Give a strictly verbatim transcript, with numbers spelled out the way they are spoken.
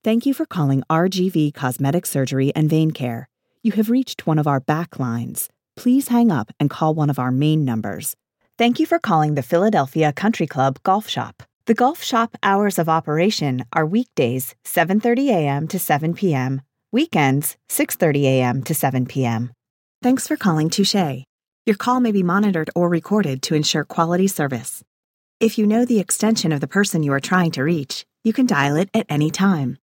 Thank you for calling R G V Cosmetic Surgery and Vein Care. You have reached one of our back lines. Please hang up and call one of our main numbers. Thank you for calling the Philadelphia Country Club Golf Shop. The golf shop hours of operation are weekdays seven thirty a.m. to seven p.m., weekends six thirty a.m. to seven p.m. Thanks for calling Touche. Your call may be monitored or recorded to ensure quality service. If you know the extension of the person you are trying to reach, you can dial it at any time.